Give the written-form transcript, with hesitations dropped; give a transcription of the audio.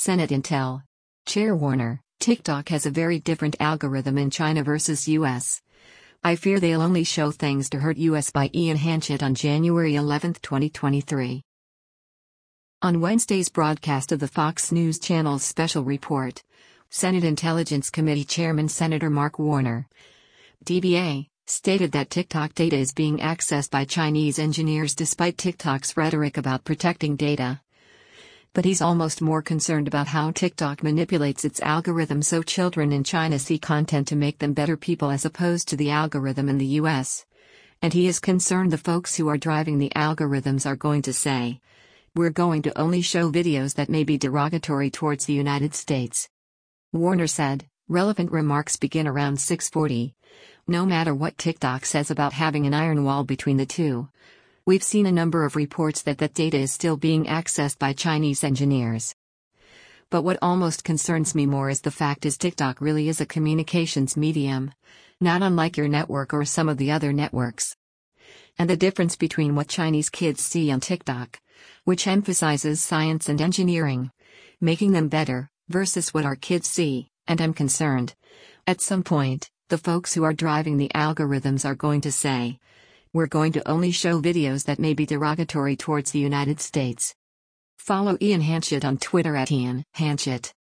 Senate Intel. Chair Warner, TikTok has a very different algorithm in China versus US. I fear they'll only show things to hurt US by Ian Hanchett on January 11, 2023. On Wednesday's broadcast of the Fox News Channel's special report, Senate Intelligence Committee Chairman Senator Mark Warner, DBA, stated that TikTok data is being accessed by Chinese engineers despite TikTok's rhetoric about protecting data. But he's almost more concerned about how TikTok manipulates its algorithm so children in China see content to make them better people as opposed to the algorithm in the US. And he is concerned the folks who are driving the algorithms are going to say, "We're going to only show videos that may be derogatory towards the United States." Warner said, relevant remarks begin around 6:40. No matter what TikTok says about having an iron wall between the two. We've seen a number of reports that data is still being accessed by Chinese engineers. But what almost concerns me more is the fact is TikTok really is a communications medium, not unlike your network or some of the other networks. And the difference between what Chinese kids see on TikTok, which emphasizes science and engineering, making them better, versus what our kids see, and I'm concerned. At some point, the folks who are driving the algorithms are going to say, "We're going to only show videos that may be derogatory towards the United States." Follow Ian Hanchett on Twitter @Ian Hanchett.